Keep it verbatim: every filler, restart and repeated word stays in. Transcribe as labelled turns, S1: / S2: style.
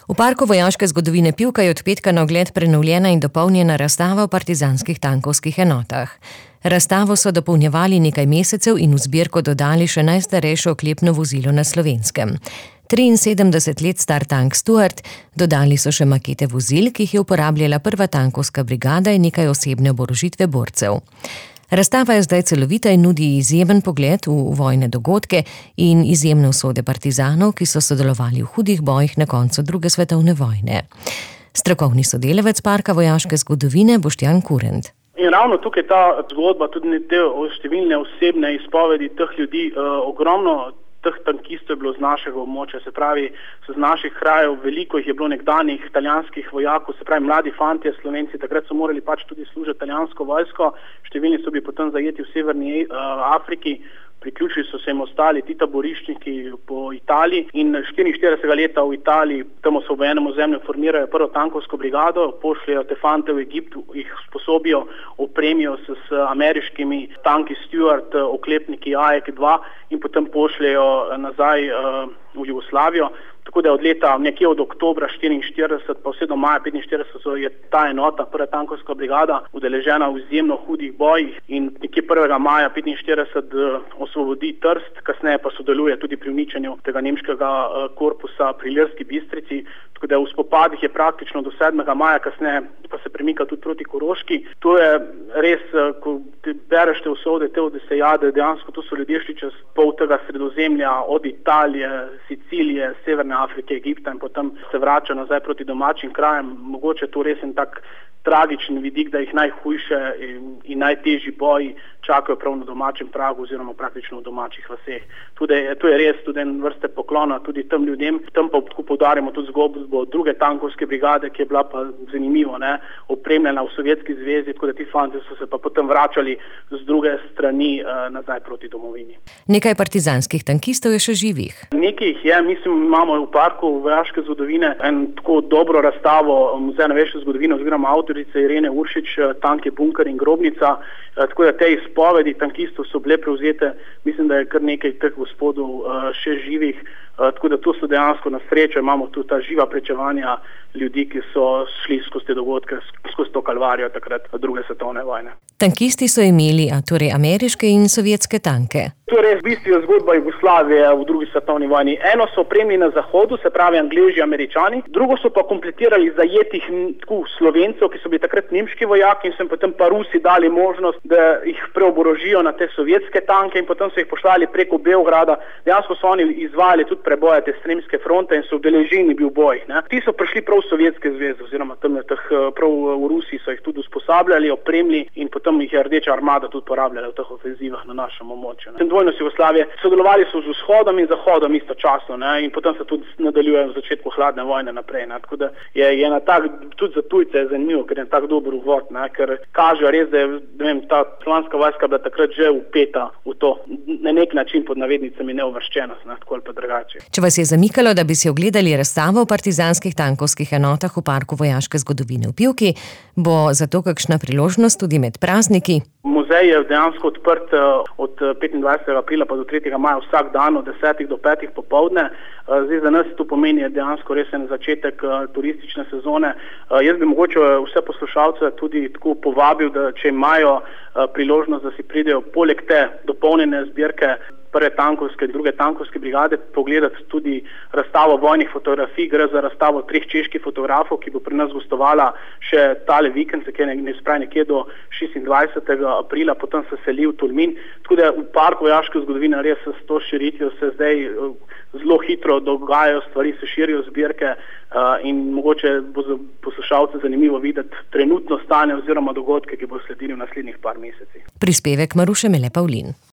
S1: V parku vojaške zgodovine Pivka je od petka na ogled prenovljena in dopolnjena razstava o partizanskih tankovskih enotah. Razstavo so dopolnjevali nekaj mesecev in v zbirko dodali še najstarejše oklepno vozilo na Slovenskem. triinsedemdeset let star tank Stuart, dodali so še makete vozil, ki jih je uporabljala prva tankovska brigada in nekaj osebne oborožitve borcev. Razstava je zdaj celovita in nudi izjemen pogled v vojne dogodke in izjemne usode partizanov, ki so sodelovali v hudih bojih na koncu druge svetovne vojne. Strokovni sodelavec parka vojaške zgodovine Boštjan Kurent.
S2: In ravno tukaj ta zgodba, tudi te številne osebne izpovedi teh ljudi, eh, ogromno teh tankistov je bilo z našega območja, se pravi, so z naših krajev, veliko jih je bilo nekdanjih italijanskih vojakov, se pravi, mladi fantje, Slovenci, takrat so morali pač tudi služiti italijansko vojsko, številni so bili potem zajeti v severni uh, Afriki, priključili so se jim ostali ti taboriščniki po Italiji in štiriinštiridesetega leta v Italiji, tam so v enem ozemlju formirajo prvo tankovsko brigado, pošljajo te fante v Egipt, jih sposobijo, opremijo se s ameriškimi tanki Stuart, oklepniki A E K dva in potem pošljajo nazaj uh, v Jugoslavijo. Tako da od leta, nekje od oktobra štiriinštirideset pa vse do maja petinštirideset je ta enota, prva tankovska brigada, udeležena v izjemno hudih bojih in nekje prvega maja petinštirideset osvobodi Trst, kasneje pa sodeluje tudi pri uničenju tega nemškega korpusa pri Ilirski Bistrici. Tako da v spopadih je praktično do sedmega maja, kasneje pa se premika tudi proti Koroški. To je res, ko bereš te usode, te odisejade, dejansko to so ljudje šli čez pol tega sredozemlja, od Italije, Sicilije, Severne Afrike, Egipta in potem se vrača nazaj proti domačim krajem. Mogoče to res en tak tragičen vidik, da jih najhujše in, in najtežji boji čakajo prav na domačem pragu oziroma praktično v domačih vaseh. Tudi, to je res tudi en vrste poklona tudi tem ljudem. Tam pa tako poudarjamo tudi zgodbo druge tankovske brigade, ki je bila pa zanimivo, ne, opremljena v Sovjetski zvezi, tako da ti fanti so se pa potem vračali z druge strani uh, nazaj proti domovini.
S1: Nekaj partizanskih tankistov je še živih.
S2: Nekaj jih je, mislim, imamo v parku vojaške zgodovine en tako dobro razstavo Muzeja novejše zgodovine oziroma avtorice Irene Uršič, Tank je bunker in grobnica, uh, tako da te izpovedi tankistov so bile prevzete, mislim, da je kar nekaj teh gospodov uh, še živih. Uh, tako da to so dejansko na srečo, imamo tu ta živa prečevanja ljudi, ki so šli skozi te dogodke, skozi to kalvarijo takrat druge svetovne vojne.
S1: Tankisti so imeli, a torej ameriške in sovjetske tanke.
S2: To je res v bistvu zgodba Jugoslavije v drugi svetovni vojni. Eno so opremili na zahodu, se pravi Angleži, Američani, drugo so pa kompletirali zajetih tako Slovencev, ki so bili takrat nemški vojaki in so jim potem pa Rusi dali možnost, da jih preoborožijo na te sovjetske tanke in potem so jih poslali preko Beograda. Dejansko so oni izvajali tudi preboje te Sremske fronte in so udeleženi bil boj. Ne. Ti so prišli prav v Sovjetske zveze oziroma tam teh, prav v Rusiji so jih tudi usposabljali, opremili in potem jih je Rdeča armada tudi porabljala v teh ofenzivah na našem območju. Ne. Vojno Jugoslavije sodelovali so z vzhodom in zahodom istočasno, ne, in potem se tudi nadaljujejo v začetku hladne vojne naprej. Ne. Tako da je, je na tak, tudi za tujce je zanimivo, ker je tak dober uvod, ne, ker kaže res, da je, ne vem, ta slovanska vojska bila takrat že upeta v to, na nek način pod navednicami neuvrščenost, ne, tako ali pa drugače.
S1: Če vas je zamikalo, da bi si ogledali razstavo o partizanskih tankovskih enotah v parku vojaške zgodovine v Pivki, bo zato kakšna priložnost tudi med prazniki?
S2: Muzej je dejansko odprt od petindvajsetega aprila pa do tretjega maja vsak dan od desetih do petih popoldne. Zdaj za nas to pomeni dejansko res en začetek turistične sezone. Jaz bi mogoče vse poslušalce tudi tako povabil, da če imajo priložnost, da si pridejo poleg te dopolnjene zbirke prve tankovske in druge tankovske brigade pogledati tudi razstavo vojnih fotografij. Gre za razstavo treh čeških fotografov, ki bo pri nas gostovala še tale vikend, ki je ne spravi nekje do šestindvajsetega aprila, potem se seli v Tolmin. Tako da v parku vojaške zgodovine res s to širitvijo se zdaj zelo hitro dogajajo stvari, se širijo zbirke uh, in mogoče bo za poslušalce zanimivo videti trenutno stanje oziroma dogodke, ki bo sledili v naslednjih par mesecih.
S1: Prispevek Maruše Mele Pavlin.